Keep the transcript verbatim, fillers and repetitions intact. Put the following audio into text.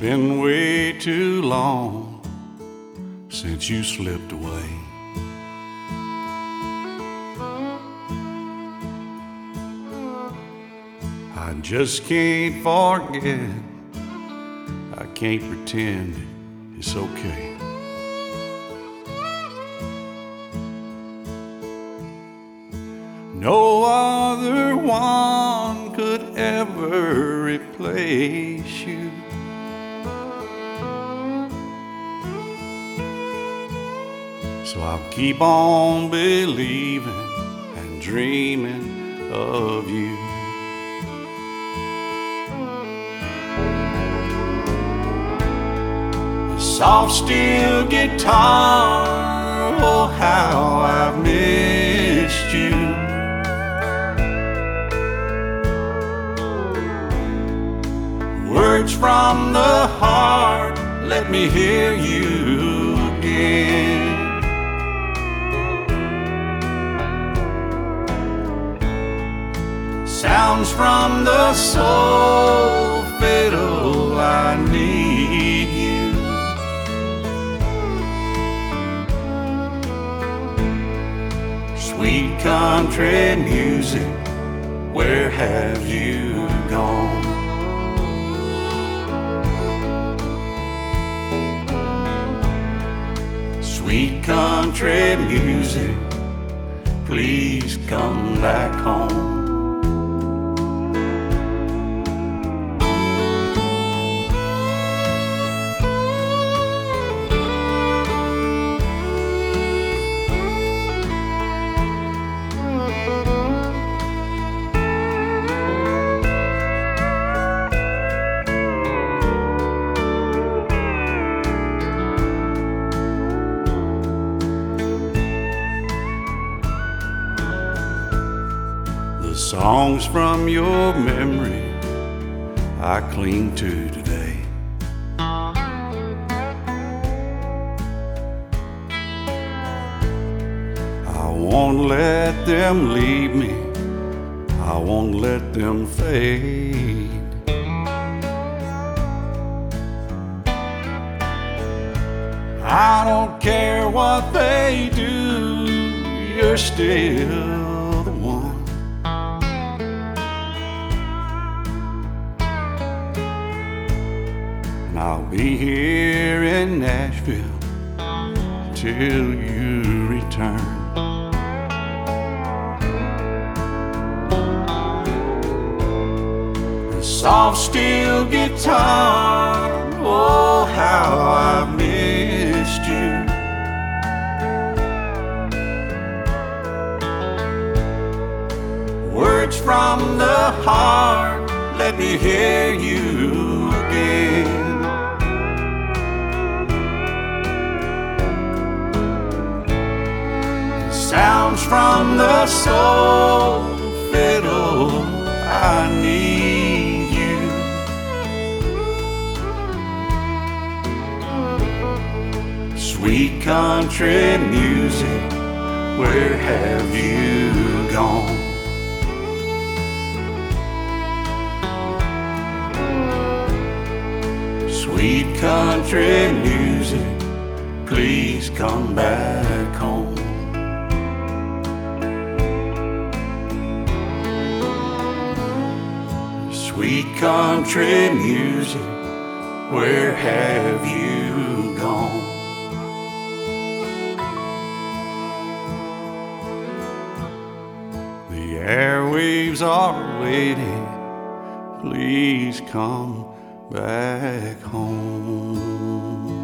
been way too long since you slipped away. I just can't forget, I can't pretend it's okay. No other one could ever replace you. So I'll keep on believing and dreaming of you. The soft steel guitar, oh how I've missed you. Words from the heart, let me hear you again. Sounds from the soul, fiddle, I need you. Sweet country music, where have you gone? Sweet country music, please come back home. The songs from your memory I cling to today. I won't let them leave me, I won't let them fade. I don't care what they do, you're still the one. And I'll be here in Nashville till you return. The soft steel guitar, oh how I've missed you. Words from the heart, let me hear you again. Sounds from the soul, fiddle, I need you. Sweet country music, where have you gone? Sweet country music, please come back home. Sweet country music, where have you gone? The airwaves are waiting, please come back home.